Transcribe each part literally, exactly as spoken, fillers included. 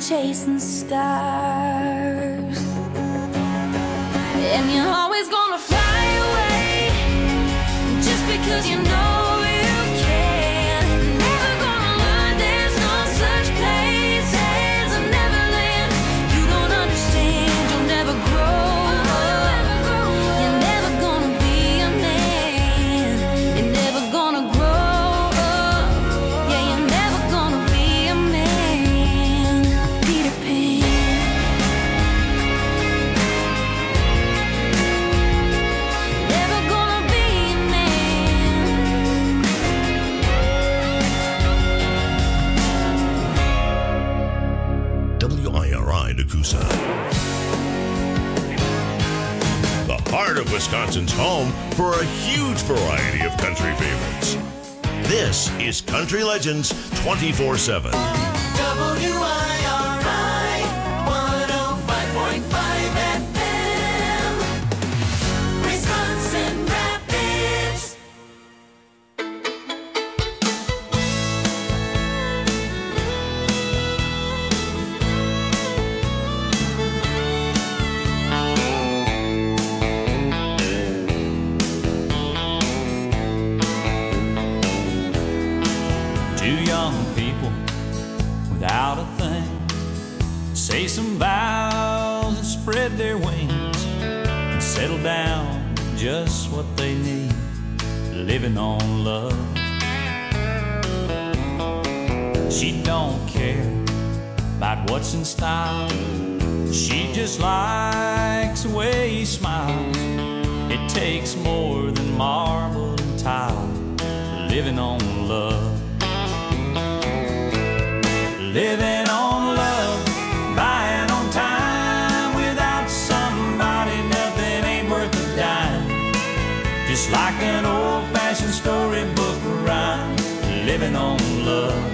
chasing stars. And you're always gonna fly away just because you know you can. Never gonna learn there's no such place as a Neverland. You don't understand, you'll never grow up. You're never gonna be a man. You're never gonna grow up. Yeah, you're never gonna be a man. Peter Pan. Never gonna be a man. W I R I Nakusa. The heart of Wisconsin's home for a huge variety of country favorites. This is Country Legends twenty-four seven. W I R I one oh five point five F M, Wisconsin Rapids. Two young people without a thing say some vows and spread their wings and settle down to just what they need, living on love. She don't care about what's in style. She just likes the way he smiles. It takes more than marble and tile, living on love. Living on love, buying on time. Without somebody, nothing ain't worth a dime. Just like an old-fashioned storybook rhyme, living on love.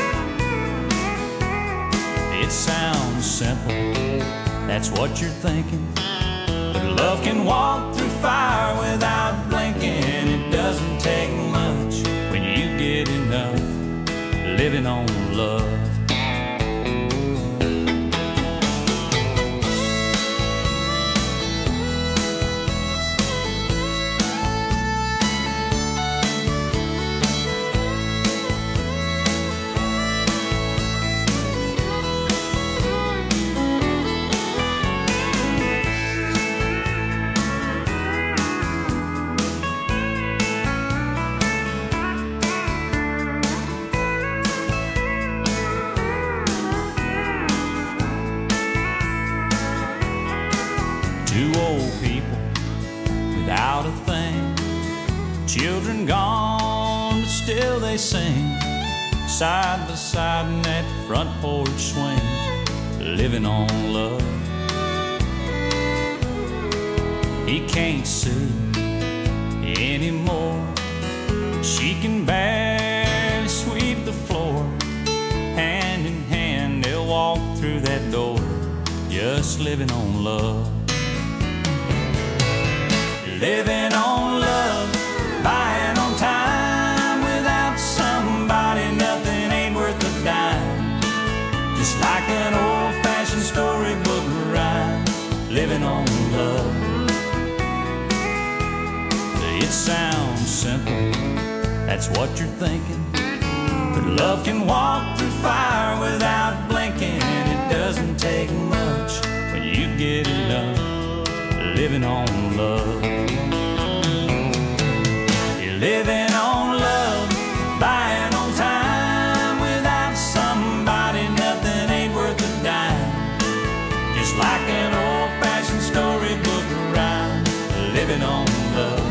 It sounds simple, that's what you're thinking. But love can walk through fire without blinking. It doesn't take much when you get enough, living on love. Two old people without a thing, children gone, but still they sing, side by side in that front porch swing, living on love. He can't see anymore, she can barely sweep the floor. Hand in hand they'll walk through that door, just living on love. Living on love, buying on time. Without somebody, nothing ain't worth a dime. Just like an old-fashioned storybook rhyme, living on love. It sounds simple, that's what you're thinking. But love can walk through fire without blinking. It doesn't take much when you get enough, living on love. You're living on love, buying on time. Without somebody, nothing ain't worth a dime. Just like an old-fashioned storybook rhyme, living on love.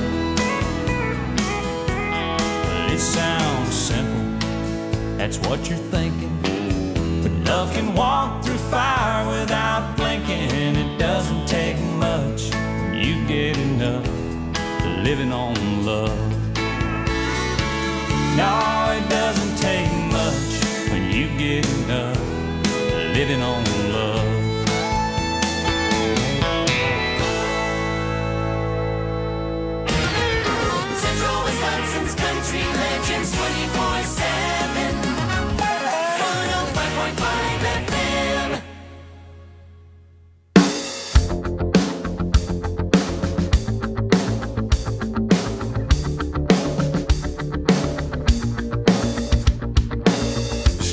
It sounds simple, that's what you're thinking. But love can walk through fire without blinking. It doesn't take much when you get enough, living on love. No, it doesn't take much when you get enough, living on love. Central Wisconsin's Country Legends twenty-four seven, one oh five point five F M.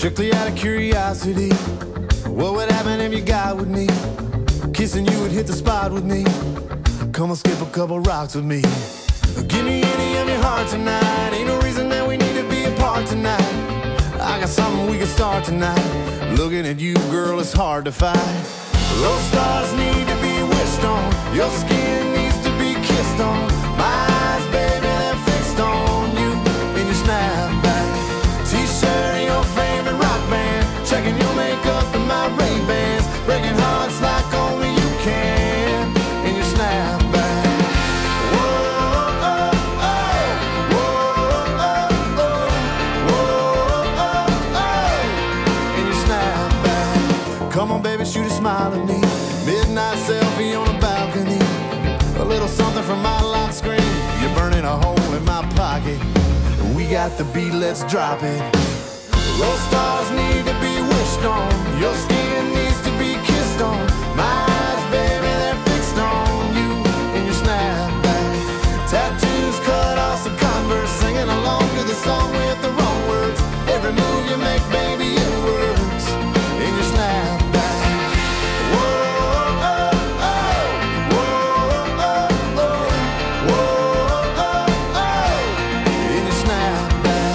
Strictly out of curiosity, what would happen if you got with me? Kissing you would hit the spot with me. Come on, skip a couple rocks with me. Give me any of your heart tonight. Ain't no reason that we need to be apart tonight. I got something we can start tonight. Looking at you, girl, it's hard to fight. Those stars need to be wished on. Your skin needs to be kissed on. My eyes, baby, they're fixed on you in your snapback. T-shirt and your favorite rock band. Checking your makeup and my Ray-Bans. Breaking hearts like only you can in your snapback. Whoa, oh, oh. Whoa, oh, oh. Whoa, oh, oh. In your snapback. Come on, baby, shoot a smile at me. Midnight selfie on a balcony. A little something from my lock screen. You're burning a hole in my pocket. We got the beat, let's drop it. Those stars need to be wished on. Your skin needs to be kissed on. My eyes, baby, they're fixed on you in your snapback. Tattoos cut off some Converse. Singing along to the song with the wrong words. Every move you make, baby, it works in your snapback. Whoa, oh, oh. Whoa, oh, oh. Whoa, oh, oh. In your snapback.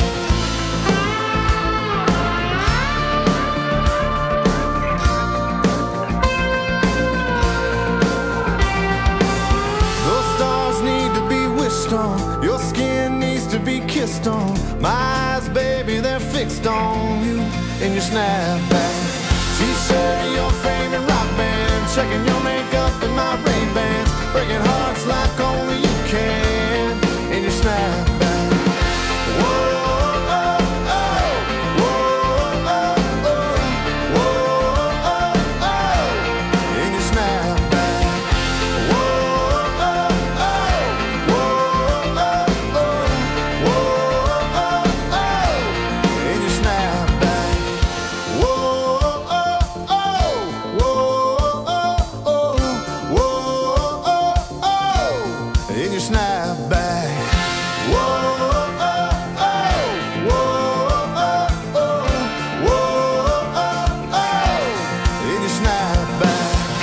Those stars need to be wished on. Your skin needs to be kissed on. My eyes, baby, they're fixed on you in your snapback. T-shirt and your favorite rock band. Checking your makeup and my Ray-Bans. Breaking hearts like only you can in your snapback. Whoa, oh, oh. Whoa, oh, oh. Whoa, oh, oh. In your snapback. Whoa, oh, oh. Whoa, oh, oh. Whoa, oh, oh. In your snapback. Whoa, oh, oh. Whoa, oh, oh. Whoa, oh, oh. In your snapback. Whoa, oh, oh. Whoa, oh, oh. Whoa, oh, oh. In your snapback.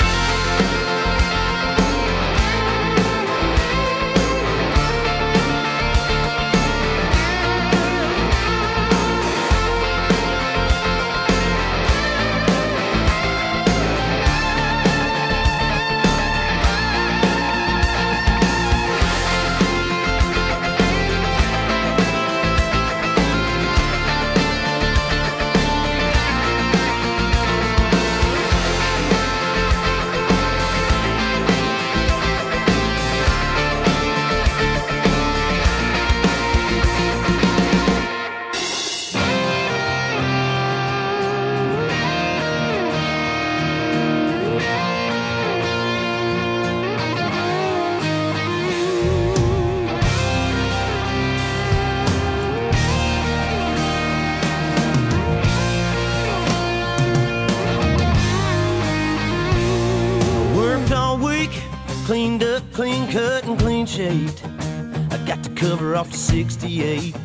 Worked all week, cleaned up, clean cut, and clean shaved. I got the cover off the sixty-eight.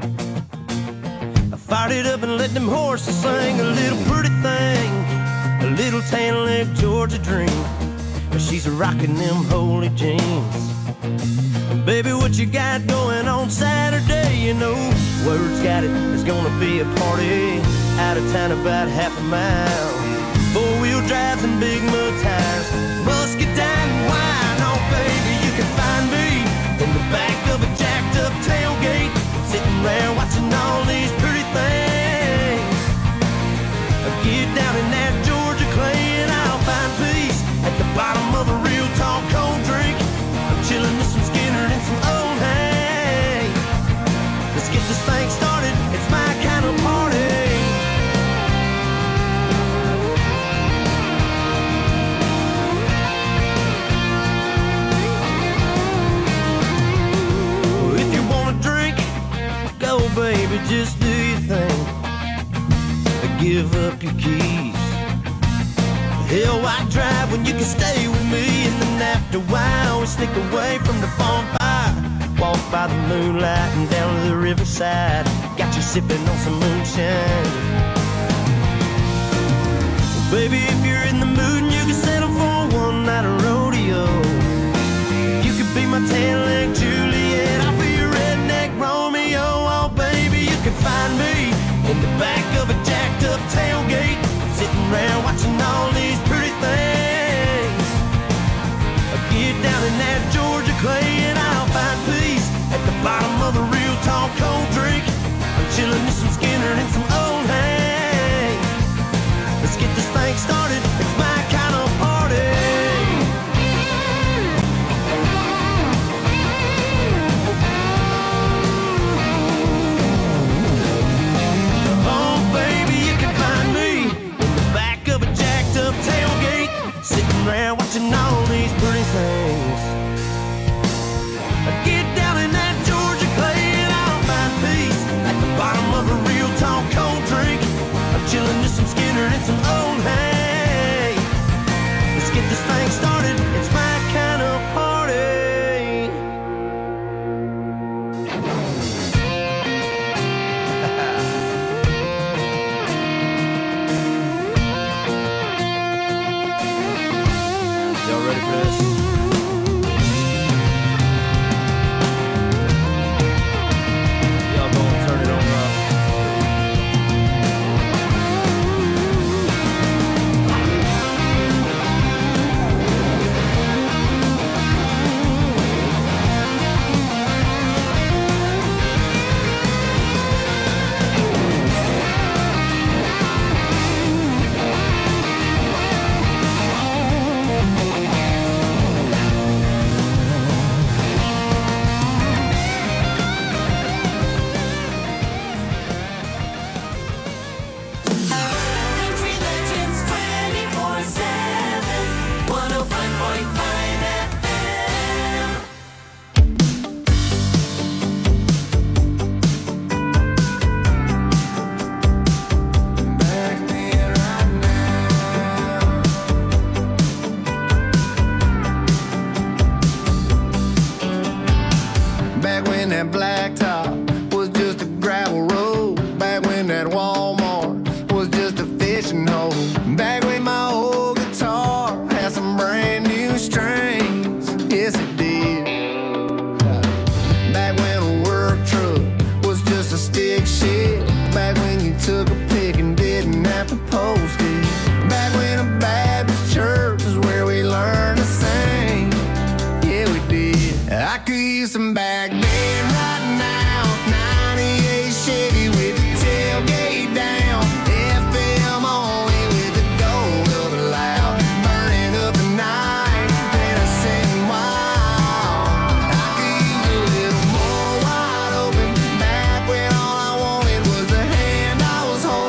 I fired it up and let them horses sing a little pretty thing, a little tan leg Georgia dream. But she's rocking them holy jeans. Baby, what you got going on Saturday? You know, word's got it, there's gonna be a party out of town about half a mile. Four-wheel drives and big mud tires, musket down and wine. Oh, baby, you can find me in the back of a jacked-up tailgate, sitting there watching all these pretty things. Get down in that Georgia clay and I'll find peace at the bottom of a real tall cold drink. I'm chilling with some Skinner and some old hay. Let's get this thing started, it's my kind of party. If you wanna drink, go baby, just do your thing. Give up your keys. Hell, why drive when you can stay with me? And then after a while, we sneak away from the bonfire. Walk by the moonlight and down to the riverside. Got you sipping on some moonshine. Baby, if you're in the mood and you can settle for one night of rodeo, you could be my tail-leg Juliet, I'll be your redneck Romeo. Oh, baby, you can find me in the back of a jacked-up tailgate, sitting around watching all these pretty things. I'll get down in that Georgia clay and I'll find peace at the bottom of a real tall cold drink. I'm chilling with some Skinner and some old hay. Let's get this thing started, it's my kind of party. Oh baby, you can find me in the back of a jacked up tailgate, sitting around watching all these pretty things. I get down in that Georgia clay and I'll find peace at the bottom of a real tall cold drink. I'm chilling with some Skinner and some old hay. Let's get this thing started, it's my kind of party. Y'all ready for this? Y'all gonna turn it on up. Country Legends twenty-four seven, one oh five point five F M. Back then, right now. Back when that blacktop was just a gravel road. Back when that Walmart was just a fishing hole. Back when my old guitar had some brand new strings. Yes, it did. Back when a work truck was just a stick shift. Back when you took a pick and didn't have to post it. Back when a Baptist church was where we learned to sing. Yeah, we did. I could use some back then right now. ninety-eight Chevy with the tailgate down. F M only with the door up loud. Burning up the night, then I sing wild. I could use a little more wide open. Back when all I wanted was the hand I was holding.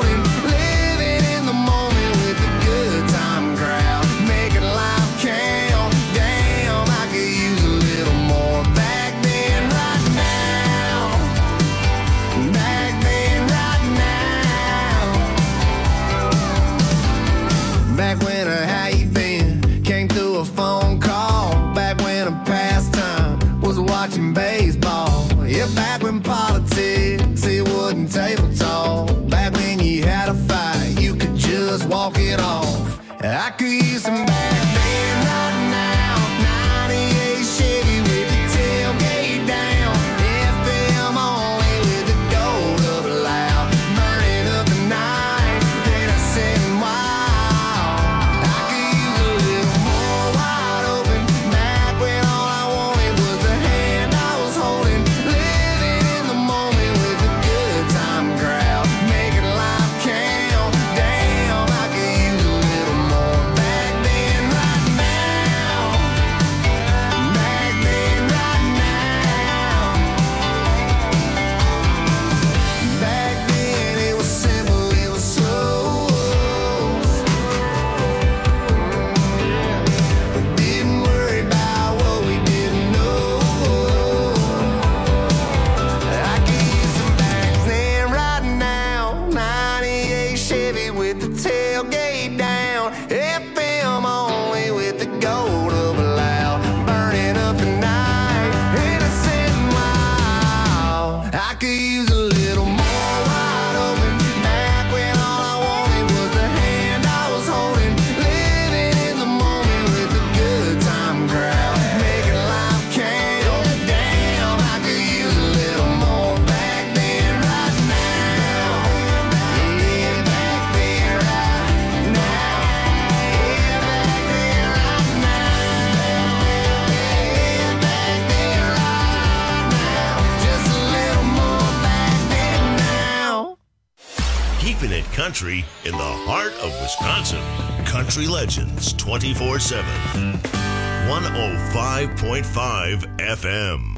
Keeping it country in the heart of Wisconsin. Country Legends twenty-four seven. one oh five point five F M.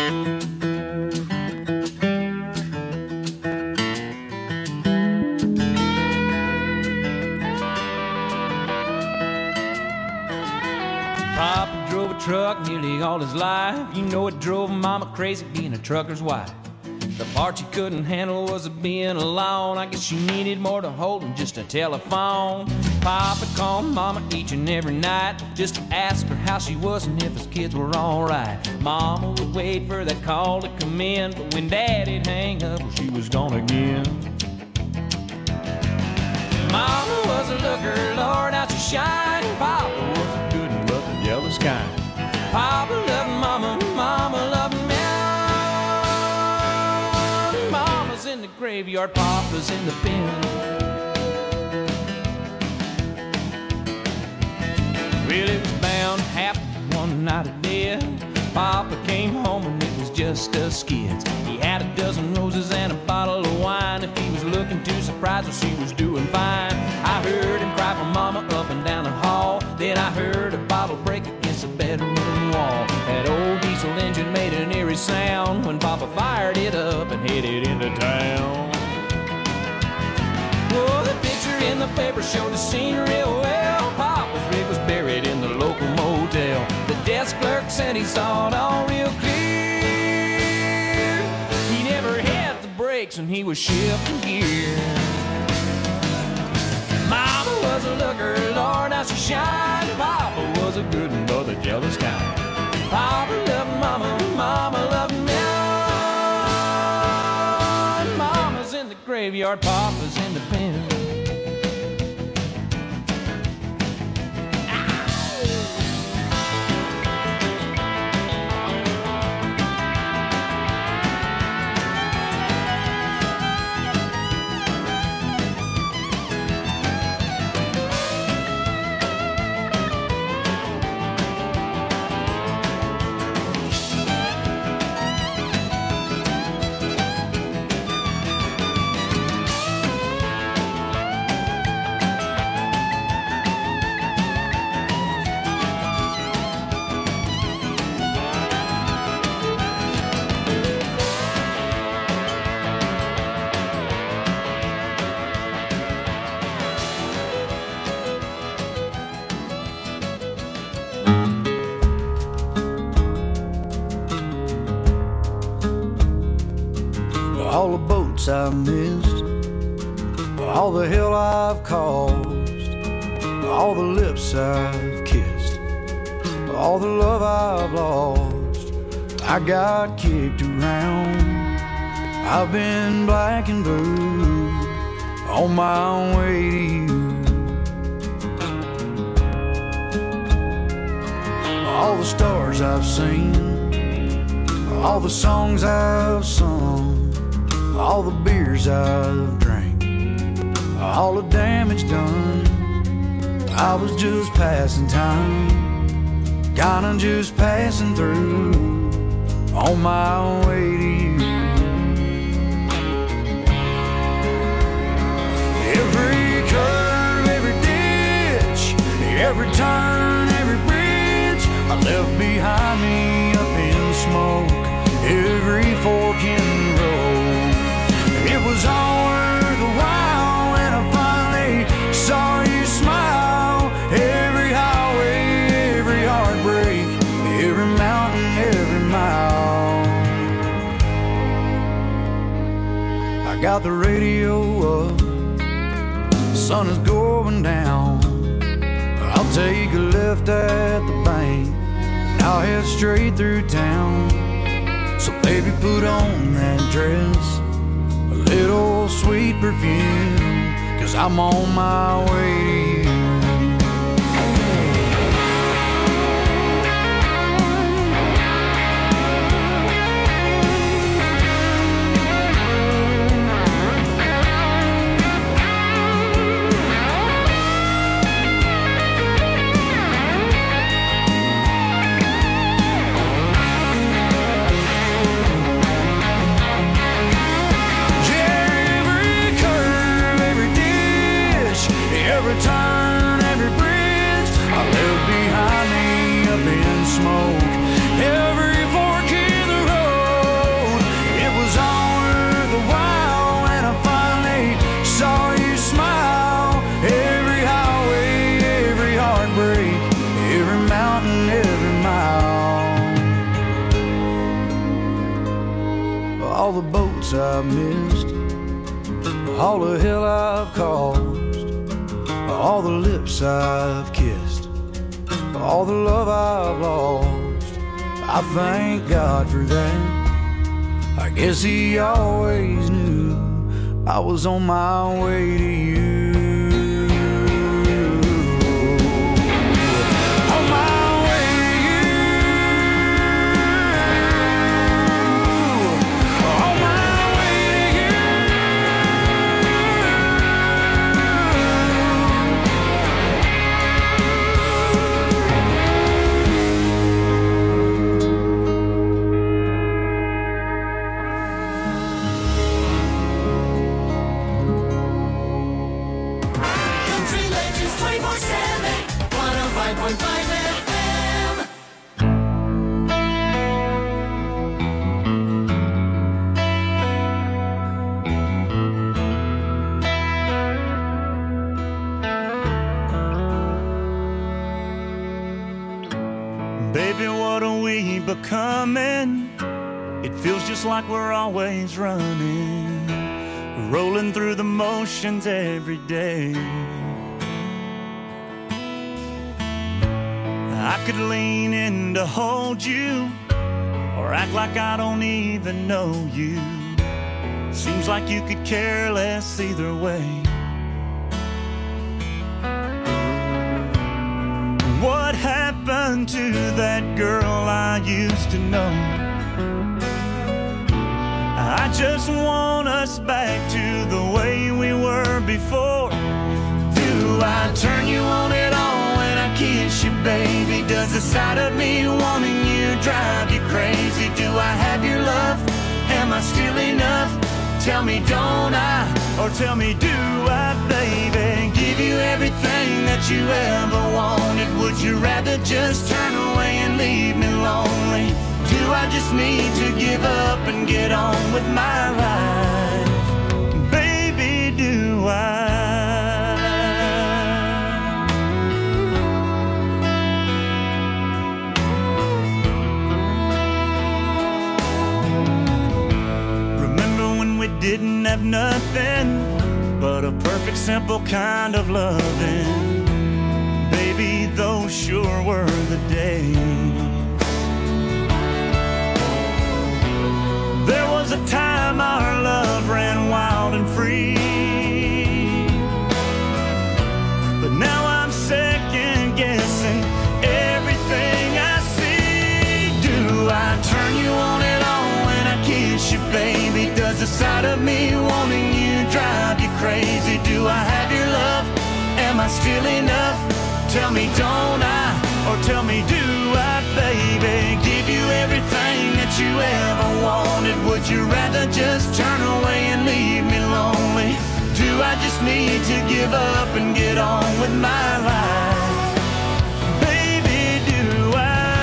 Papa drove a truck nearly all his life. You know it drove Mama crazy being a trucker's wife. The part she couldn't handle was being alone. I guess she needed more to hold than just a telephone. Papa called Mama each and every night just to ask her how she was and if his kids were alright. Mama would wait for that call to come in, but when Daddy'd hang up, well, she was gone again. Mama was a looker, Lord, how she shined. Papa was a good one, but the jealous kind. Papa loved Mama, Mama loved me. Mama's in the graveyard, Papa's in the pen. Well, it was bound to happen one night of death. Papa came home and it was just us skids. He had a dozen roses and a bottle of wine. If he was looking too surprised, well, she was doing fine. I heard him cry for Mama up and down the hall. Then I heard a bottle break against the bedroom wall. That old diesel engine made an eerie sound when Papa fired it up and headed into town. Oh, the picture in the paper showed the scene real well. Papa's rig was buried in the local motel. The desk clerk said he saw it all real clear. He never hit the brakes when he was shifting gear. Mama was a looker, Lord, how she shined. Papa was a good one, but the jealous kind. Papa loved Mama, Mama loved me. Mama's in the graveyard, Papa's in the pen. All the boats I've missed, all the hell I've caused, all the lips I've kissed, all the love I've lost. I got kicked around, I've been black and blue on my way to you. All the stars I've seen, all the songs I've sung, all the beers I've drank, all the damage done. I was just passing time, kinda just passing through on my way to you. Every curve, every ditch, every turn, every bridge I left behind me up in smoke. Every fork in the road, it was all worth a while when I finally saw you smile. Every highway, every heartbreak, every mountain, every mile. I got the radio up, the sun is going down. I'll take a left at the bank, and I'll head straight through town. So baby, put on that dress, a little sweet perfume, 'cause I'm on my way to you. Every curve, nights I've missed, all the hell I've caused, all the lips I've kissed, all the love I've lost. I thank God for that. I guess he always knew I was on my way to you. On my way to you. On my way to you. Country Legends twenty-four seven, one oh five point five F M. Baby, what are we becoming? It feels just like we're always running, rolling through the motions every day. I could lean in to hold you, or act like I don't even know you. Seems like you could care less either way. What happened to that girl I used to know? I just want us back to the way we were before. Do I turn you on at all when I kiss you, baby? Does the sight of me wanting you drive you crazy? Do I have your love? Am I still enough? Tell me, don't I? Or tell me, do I, baby? Give you everything that you ever wanted. Would you rather just turn away and leave me lonely? Do I just need to give up and get on with my life? Baby, do I? Didn't have nothing but a perfect, simple kind of loving. Baby, those sure were the days. There was a time our love ran wild and free, but now I'm second guessing everything I see. Do I turn you on at all when I kiss you, baby? Does the sight of me wanting you drive you crazy? Do I have your love? Am I still enough? Tell me, don't I? Or tell me, do I, baby? Give you everything that you ever wanted. Would you rather just turn away and leave me lonely? Do I just need to give up and get on with my life? Baby, do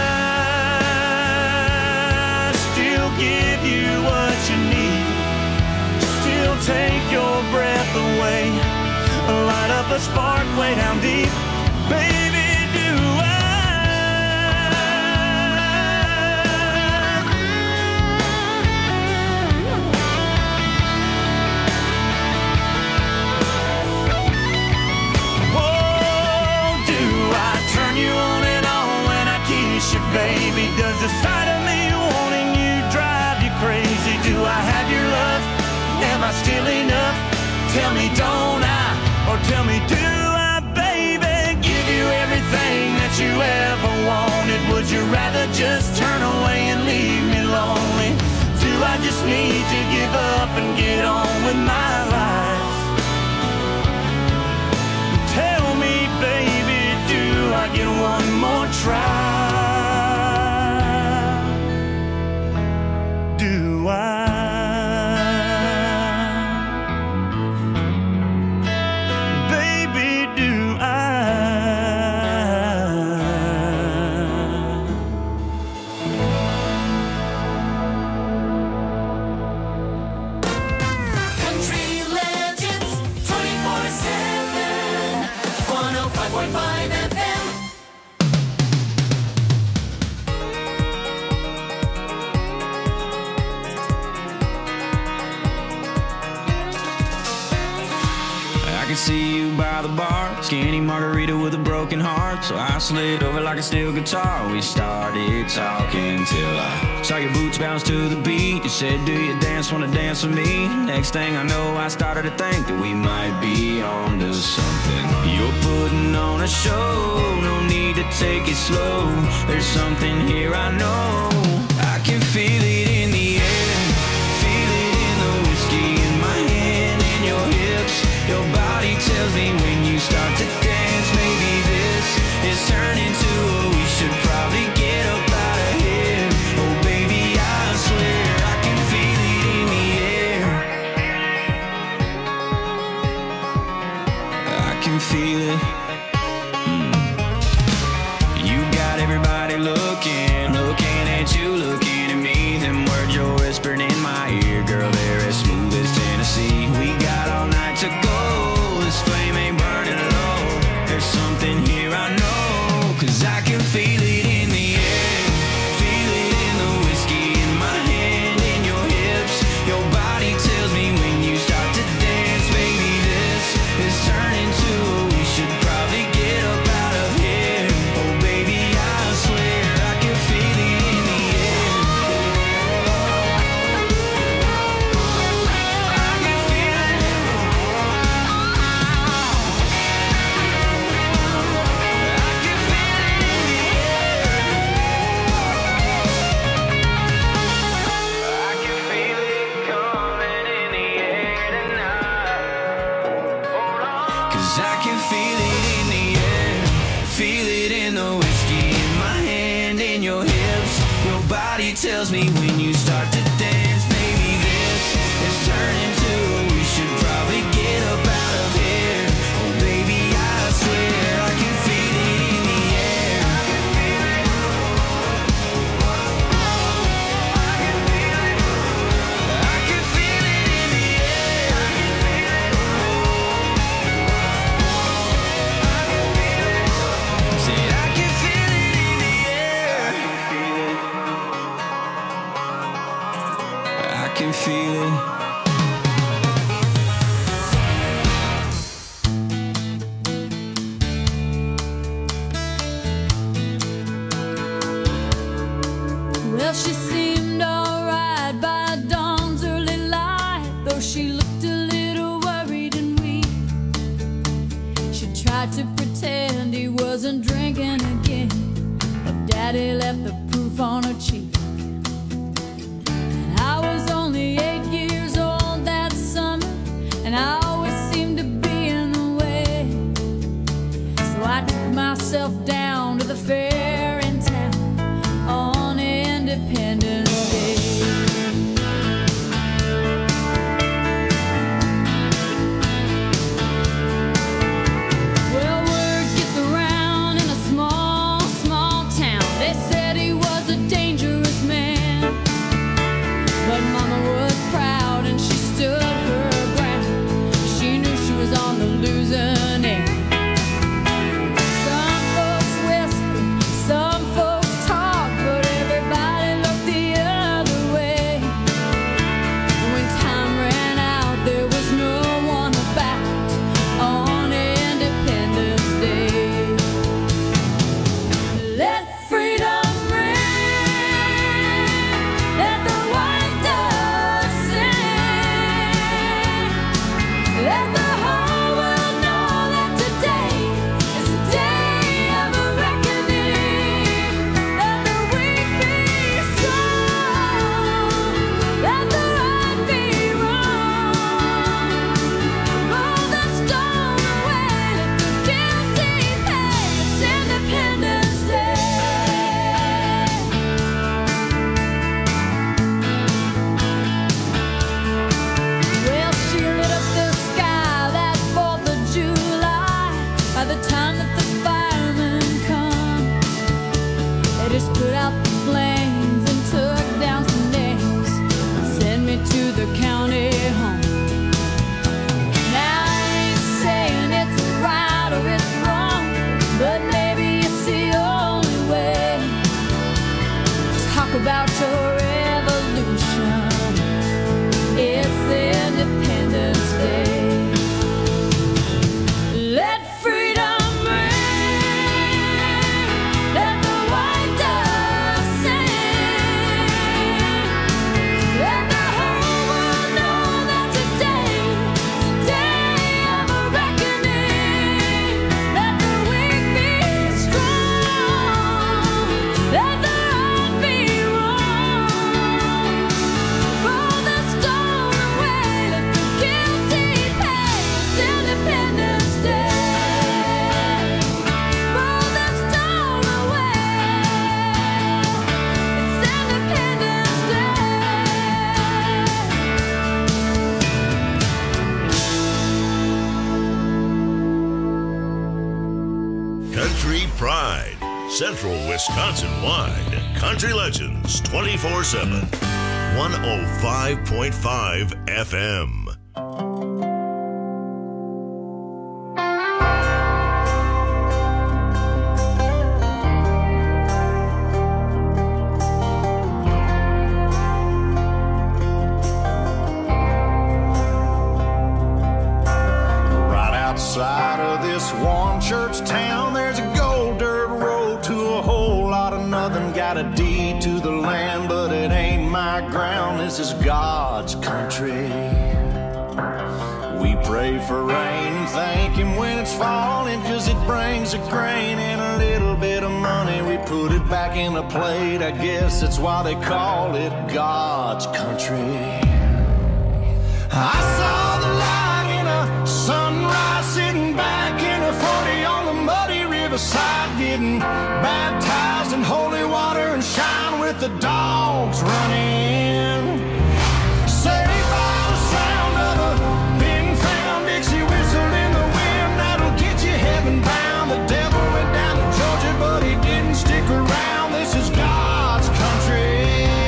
I still give you what you need? Still take your breath away, light up a spark way down deep. Baby, do I? Oh, do I turn you on and on when I kiss you, baby? Does the sight of me wanting you drive you crazy? Do I have your love? Am I still enough? Tell me, don't I? Or tell me, do I, baby? Give you everything that you ever wanted. Would you rather just turn away and leave me lonely? Do I just need to give up and get on with my life? Tell me, baby, do I get one more try? Do I? Country could see you by the bar, skinny margarita with a broken heart. So I slid over like a steel guitar. We started talking till I saw your boots bounce to the beat. You said, do you dance, wanna dance with me? Next thing I know, I started to think that we might be on to something. You're putting on a show, no need to take it slow. There's something here I know. I can feel it in the air, feel it in the whiskey in my hand and your hips. Your body tells me when you start to dance, maybe this is turning to a we should probably get up out of here. Oh baby, I swear I can feel it in the air. I can feel it. You got everybody looking, looking at you, looking at me. Them words you're whispering in my ear, girl, they're as smooth as Tennessee. We got all night to go, this flame ain't burning low. There's something here I know, cause I can feel it in the air, feel it in the whiskey in my hand and your hips. Your body tells me when you start to dance, baby, this is turning to a we should probably get up out of here. Oh baby, I swear I can feel it in the air. I can feel it. I can feel it in the air. I can feel it coming in the air tonight. Hold on. Cause I can feel it in the air, feel it in the whiskey in my hand and your hips. Your body tells me when you start to dance, baby, this is turning to a we should probably get up out of here. Oh baby, I swear I can feel it in the air. I can feel it. I can feel it. I can feel it in the air. I can feel it. I can feel it. Said I can feel it in the air. I can feel it. Well, she seemed alright by dawn's early light, though she looked a little worried and weak. She tried to pretend he wasn't drinking again, but Daddy left the proof on her cheek. And I was only eight years old that summer, and I always seemed to be in the way. So I took myself down to the fair in town on Independence Day. Well, word gets around in a small, small town. They said he was a dangerous man, but Mama was proud and she stood her ground. She knew she was on the losing end. Some folks Central Wisconsin-wide. Country Legends twenty-four seven. one oh five point five F M. Outside of this one church town, there's a gold dirt road to a whole lot of nothing. Got a deed to the land, but it ain't my ground. This is God's country. We pray for rain and thank Him when it's falling, 'cause it brings a grain and a little bit of money. We put it back in the plate, I guess that's why they call it God's country. I saw the light in a sunrise, sitting back in a forty on the muddy riverside, getting baptized in holy water and shine with the dogs running. Saved by the sound of a big found Dixie whistle in the wind, that'll get you heaven bound. The devil went down to Georgia, but he didn't stick around. This is God's country.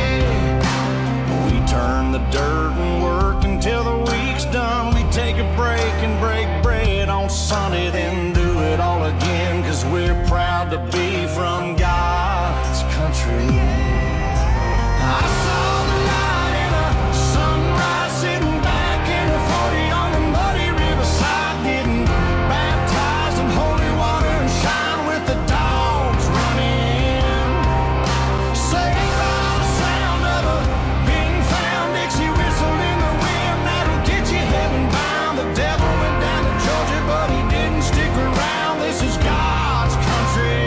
We turn the dirt and work until the week's done. We take a break and break bread on Sunday, then do it all again, 'cause we're proud to be from God's country. I saw the light in a sunrise, sitting back in a forty on the muddy riverside, getting baptized in holy water and shine with the dogs running. Saved by the sound of a big found Dixie whistle in the wind, that'll get you heaven bound. The devil went down to Georgia, but he didn't stick around. This is God's country.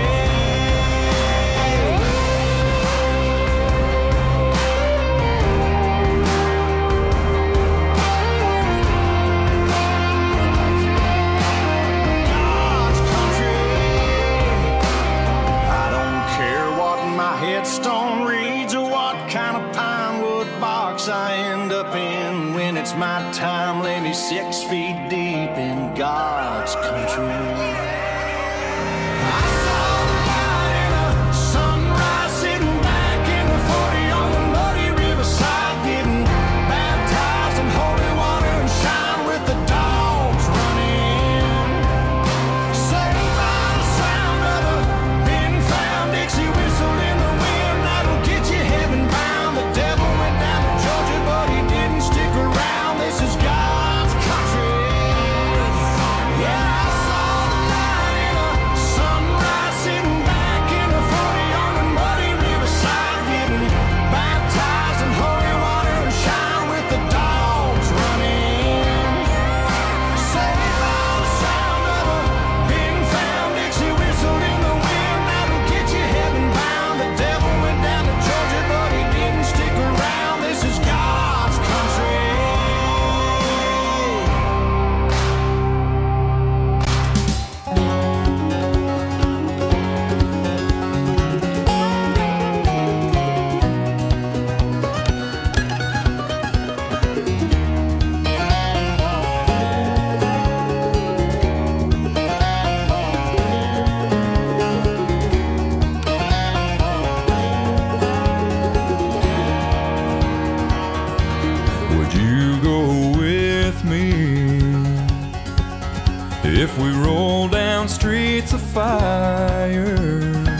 God's country. I don't care what my headstone reads or what kind of pine wood box I end up in. When it's my time, lay me six feet deep in God's country. I saw the light in a sunrise, sitting back in the forty on the muddy riverside, getting baptized in holy water and shine with the dogs running. Saved by the sound of a big found Dixie whistle in the wind, that'll get you heaven bound. The devil went down to Georgia, but he didn't stick around. This is God's country. Yeah, I saw the light in a sunrise, sitting back in a forty on the muddy riverside, getting baptized in holy water and shine with the dogs running. Saved by the sound of a big found Dixie whistle in the wind, that'll get you heaven bound. The devil went down to Georgia, but he didn't stick around. This is God's country. Would you go with me if we roll down streets of fire?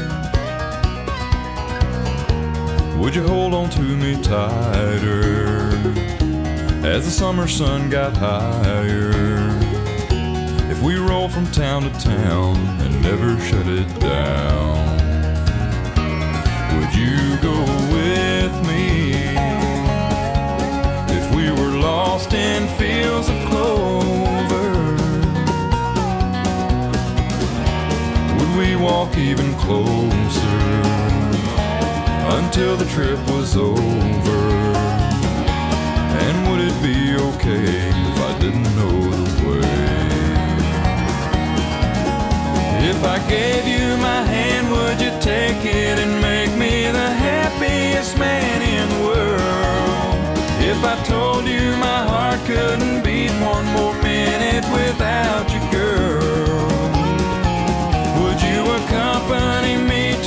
Would you hold on to me tighter as the summer sun got higher? If we roll from town to town and never shut it down, would you go with me if we were lost in fields of clover? Would we walk even closer until the trip was over? And would it be okay if I didn't know the way? If I gave you my hand, would you take it and make me the happiest man in the world? If I told you my heart couldn't beat one more minute without you, girl, would you accompany me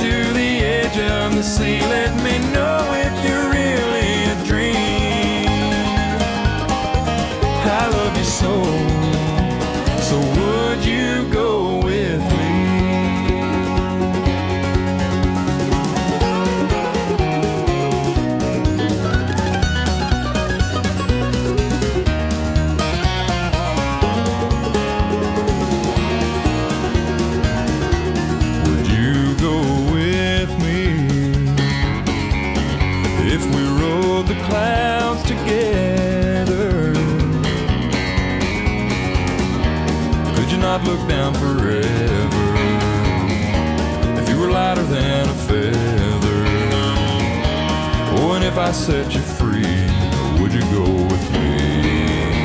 you not look down forever? If you were lighter than a feather, oh, and if I set you free, would you go with me?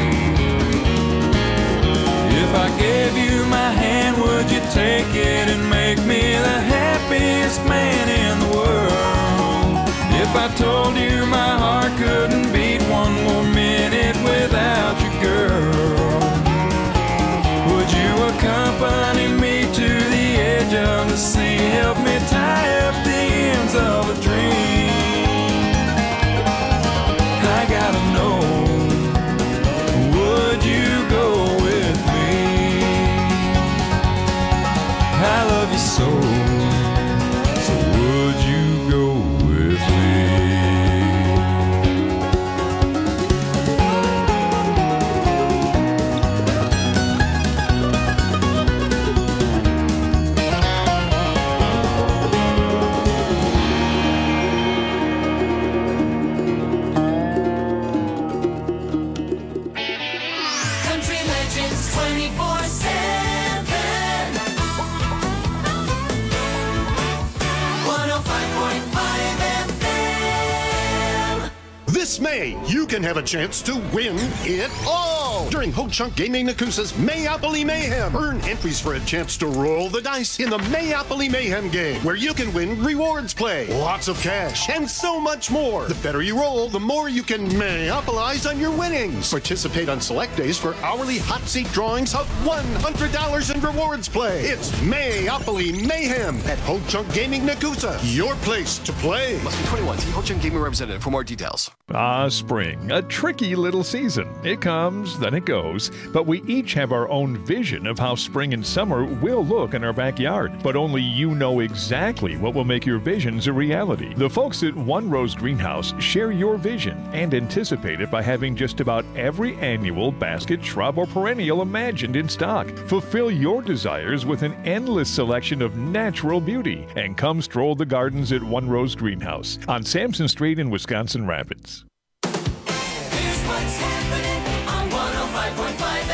If I gave you my hand, would you take it and make me the happiest man in the world? If I told you my heart couldn't beat one more minute without you, girl, would you accompany me to the edge of the sea? Help me tie up the ends of a dream. I gotta know, would you go with me? I love you so, so would you go with me? Country Legends twenty-four seven. one oh five point five F M. This May, you can have a chance to win it all during Ho Chunk Gaming Nakusa's Mayopoly Mayhem. Earn entries for a chance to roll the dice in the Mayopoly Mayhem game, where you can win rewards play, lots of cash, and so much more. The better you roll, the more you can Mayopolize on your winnings. Participate on select days for hourly hot seat drawings of one hundred dollars in rewards play. It's Mayopoly Mayhem at Ho Chunk Gaming Nakusa, your place to play. Must be twenty-one. See Ho Chunk Gaming representative for more details. Ah, spring, a tricky little season. It comes, then it goes, but we each have our own vision of how spring and summer will look in our backyard. But only you know exactly what will make your visions a reality. The folks at One Rose Greenhouse share your vision and anticipate it by having just about every annual basket, shrub, or perennial imagined in stock. Fulfill your desires with an endless selection of natural beauty, and come stroll the gardens at One Rose Greenhouse on Sampson Street in Wisconsin Rapids. Here's what's happening on one oh five point five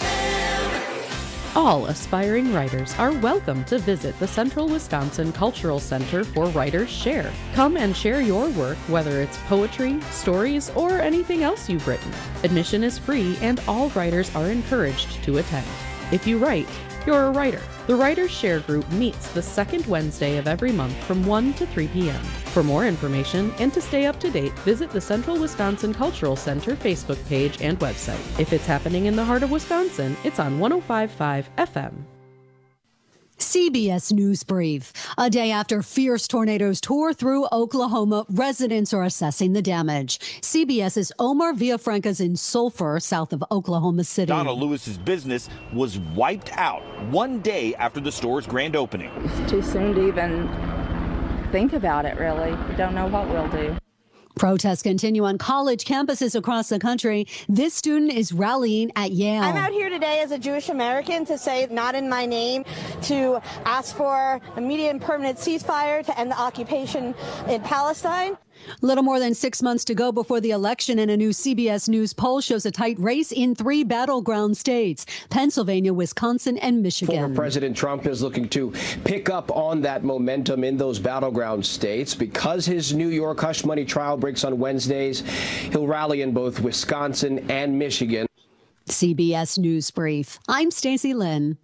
F M. All aspiring writers are welcome to visit the Central Wisconsin Cultural Center for Writers Share. Come and share your work, whether it's poetry, stories, or anything else you've written. Admission is free and all writers are encouraged to attend. If you write, you're a writer. The Writers Share group meets the second Wednesday of every month from one to three p.m. For more information and to stay up to date, visit the Central Wisconsin Cultural Center Facebook page and website. If it's happening in the heart of Wisconsin, it's on one oh five point five F M. C B S News Brief. A day after fierce tornadoes tore through Oklahoma, residents are assessing the damage. CBS's Omar Villafranca's in Sulphur, south of Oklahoma City. Donald Lewis's business was wiped out one day after the store's grand opening. It's too soon to even think about it, really. We don't know what we'll do. Protests continue on college campuses across the country. This student is rallying at Yale. I'm out here today as a Jewish American to say not in my name, to ask for immediate and permanent ceasefire to end the occupation in Palestine. Little more than six months to go before the election, and a new C B S News poll shows a tight race in three battleground states: Pennsylvania, Wisconsin, and Michigan. Former President Trump is looking to pick up on that momentum in those battleground states. Because his New York hush money trial breaks on Wednesdays, he'll rally in both Wisconsin and Michigan. C B S News Brief. I'm Stacey Lynn.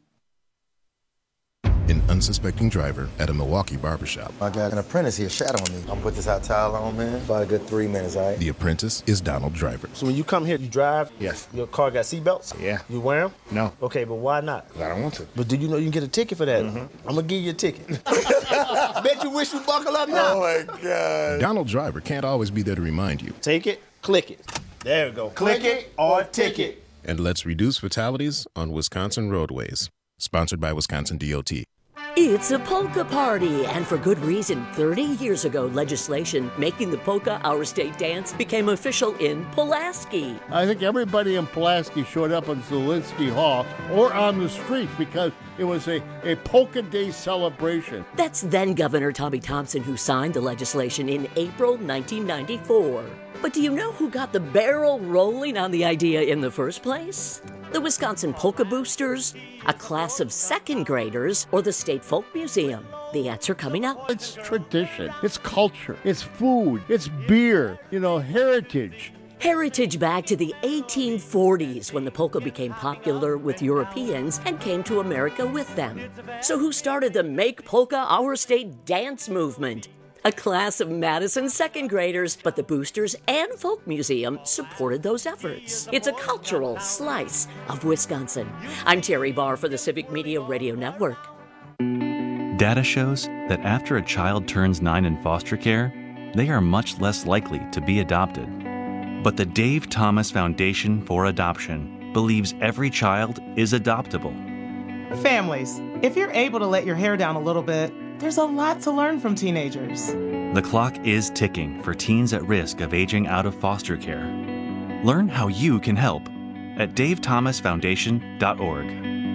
An unsuspecting driver at a Milwaukee barbershop. I got an apprentice here shadowing me. I'm gonna put this hot towel on, man. About a good three minutes, all right? The apprentice is Donald Driver. So when you come here, you drive? Yes. Your car got seatbelts? Yeah. You wear them? No. Okay, but why not? I don't want to. But do you know you can get a ticket for that? Mm-hmm. I'm gonna give you a ticket. I bet you wish you buckle up now. Oh my God. Donald Driver can't always be there to remind you. Take it, click it. There we go. Click it or ticket. And let's reduce fatalities on Wisconsin roadways. Sponsored by Wisconsin D O T. It's a polka party, and for good reason. thirty years ago, legislation making the polka our state dance became official in Pulaski. I think everybody in Pulaski showed up in Zielinski Hall or on the streets because it was a, a polka day celebration. That's then Governor Tommy Thompson who signed the legislation in April nineteen ninety-four. But do you know who got the barrel rolling on the idea in the first place? The Wisconsin Polka Boosters, a class of second graders, or the State Folk Museum? The answer coming up. It's tradition, it's culture, it's food, it's beer, you know, heritage. Heritage back to the eighteen forties when the polka became popular with Europeans and came to America with them. So who started the Make Polka Our State dance movement? A class of Madison second graders, but the Boosters and Folk Museum supported those efforts. It's a cultural slice of Wisconsin. I'm Terry Barr for the Civic Media Radio Network. Data shows that after a child turns nine in foster care, they are much less likely to be adopted. But the Dave Thomas Foundation for Adoption believes every child is adoptable. Families, if you're able to let your hair down a little bit, there's a lot to learn from teenagers. The clock is ticking for teens at risk of aging out of foster care. Learn how you can help at dave thomas foundation dot org.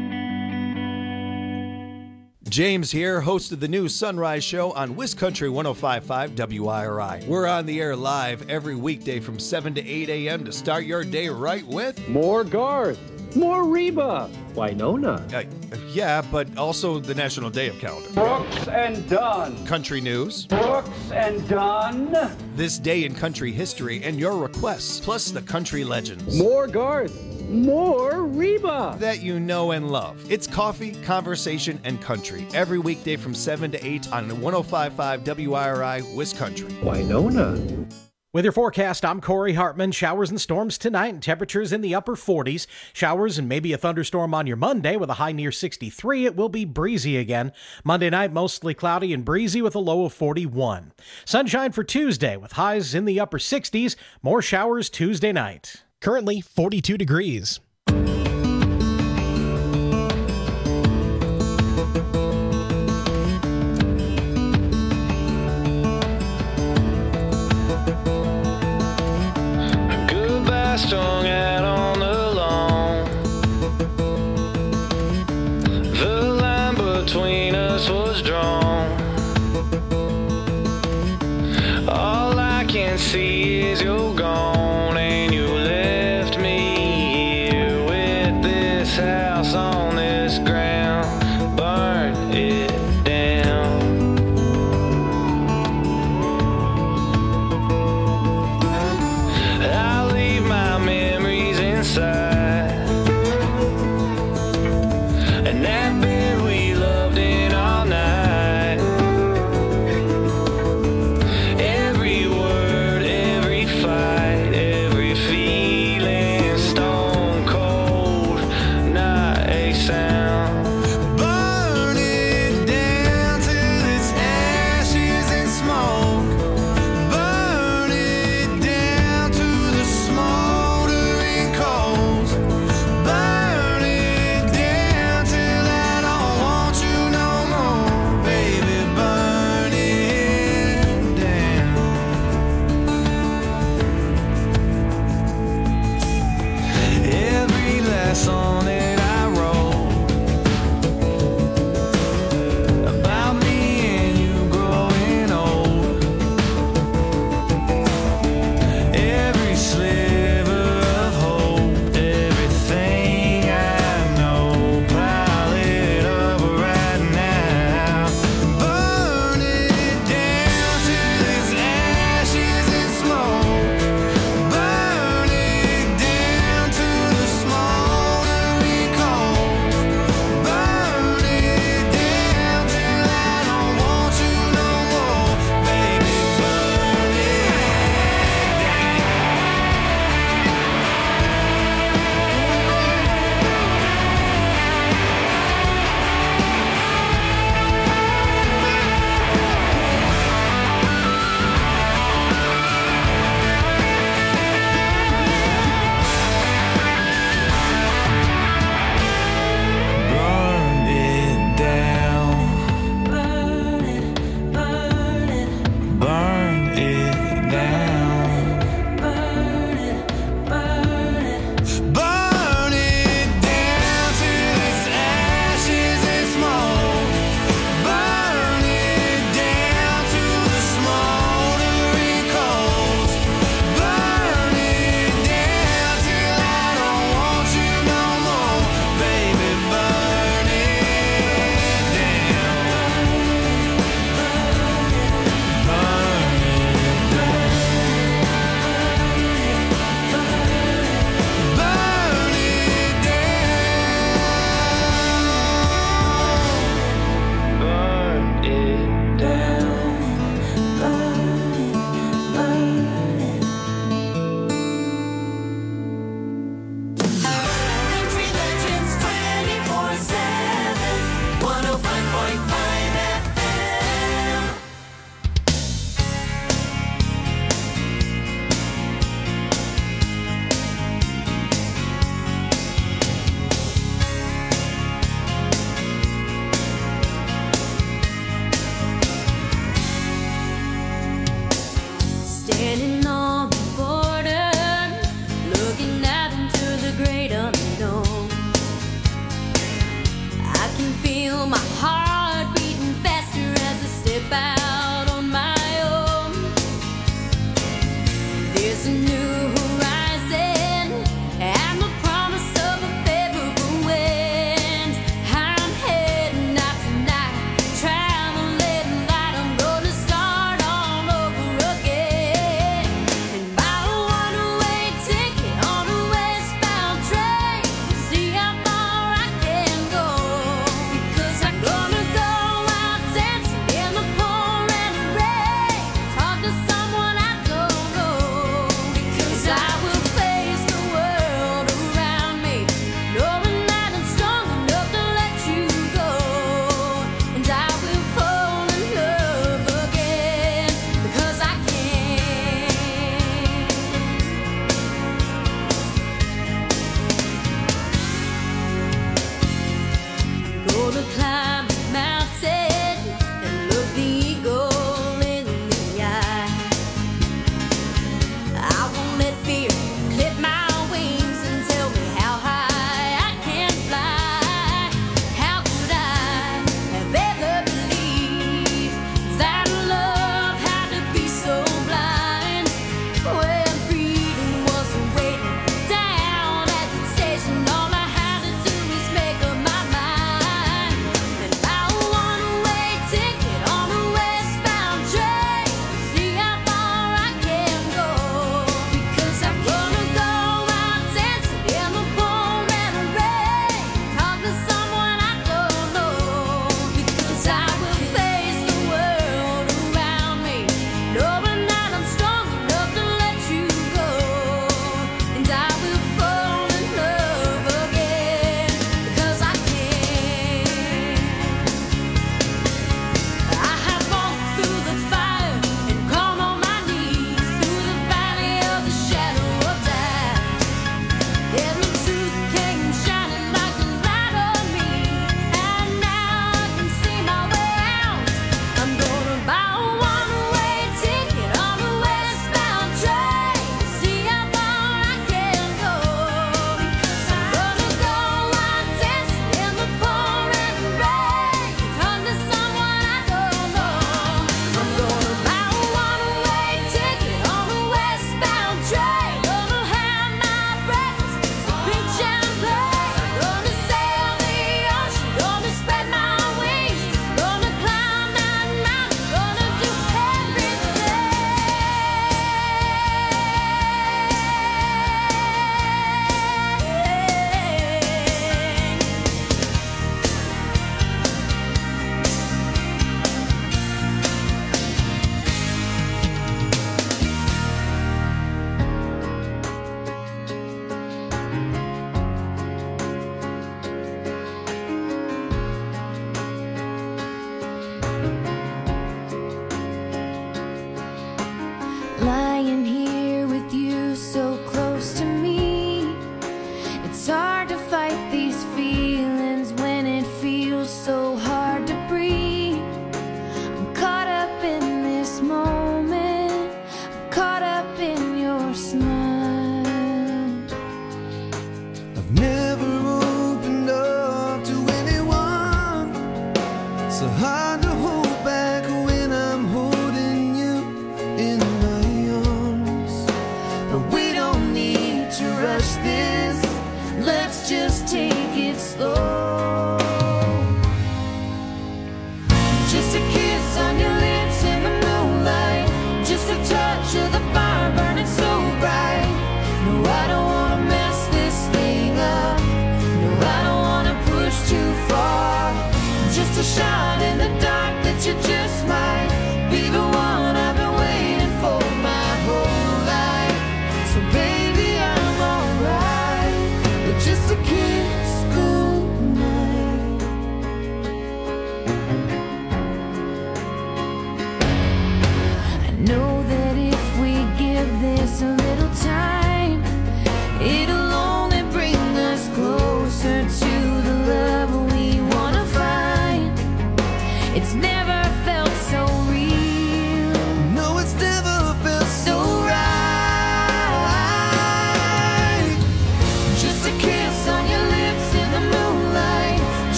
James here, host of the new Sunrise Show on WisCountry one oh five point five W I R I. We're on the air live every weekday from seven to eight a.m. to start your day right with more Garth, more Reba, Winona. Uh, yeah, but also the National Day of Calendar. Brooks and Dunn. Country news. Brooks and Dunn. This day in country history and your requests, plus the country legends. More Garth. More Reba that you know and love. It's coffee, conversation, and country every weekday from seven to eight on one oh five point five W I R I WisCountry. Winona. With your forecast, I'm Corey Hartman. Showers and storms tonight and temperatures in the upper forties. Showers and maybe a thunderstorm on your Monday with a high near sixty-three. It will be breezy again. Monday night, mostly cloudy and breezy with a low of forty-one. Sunshine for Tuesday with highs in the upper sixties. More showers Tuesday night. Currently forty-two degrees. Goodbye strung out on the lawn. The line between us was drawn. All I can see is you're gone. House on this ground, burn it down. I'll leave my memories inside, and that bed we loved in all night. Every word, every fight, every feeling, stone cold. Sound.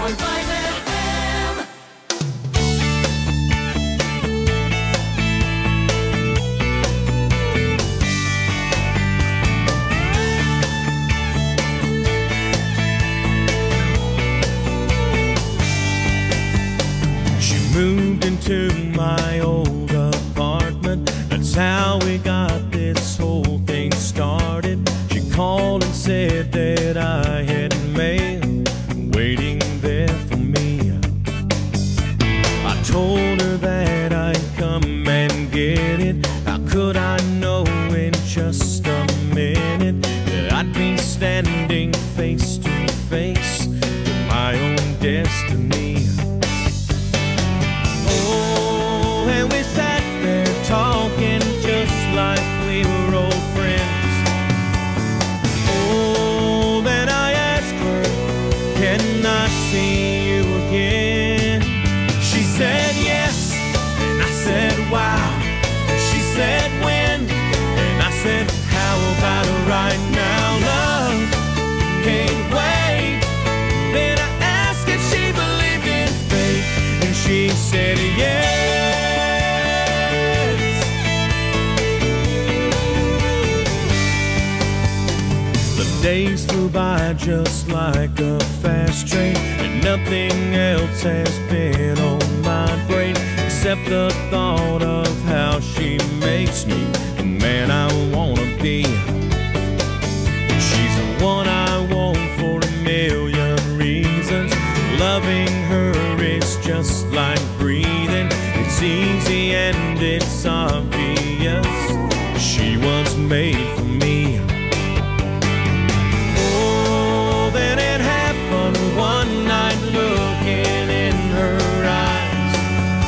point five F M. She moved into my old apartment. That's how we got this whole thing started. She called and said that I had mail waiting there for me. I told her that I'd come and get it. How could I know in just a minute that I'd be standing face to face with my own destiny? Oh, and we sat there talking just like we were old friends. Oh, then I asked her, can I see you again? She said yes, and I said wow. And she said when, and I said how about right now? Love can't wait. Then I asked if she believed in fate, and she said yes. The days flew by just like a fast train, and nothing else has been on my brain except the thought of how she makes me the man I wanna be. She's the one I want for a million reasons. Loving her is just like breathing. It's easy and it's obvious. She was made for me. Oh, then it happened one night looking in her eyes.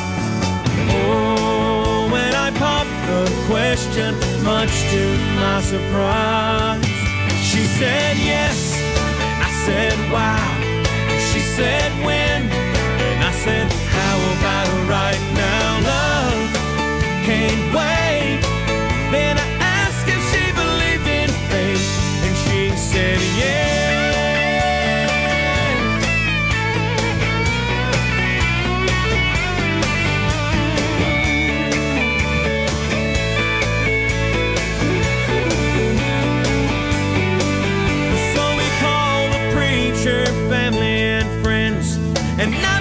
Oh, when I popped the question, much to my surprise, she said yes, and I said wow. She said when, and I said how about right now? Love can't wait. Then I asked if she believed in fate, and she said yes. So we called the preacher, family and friends, and now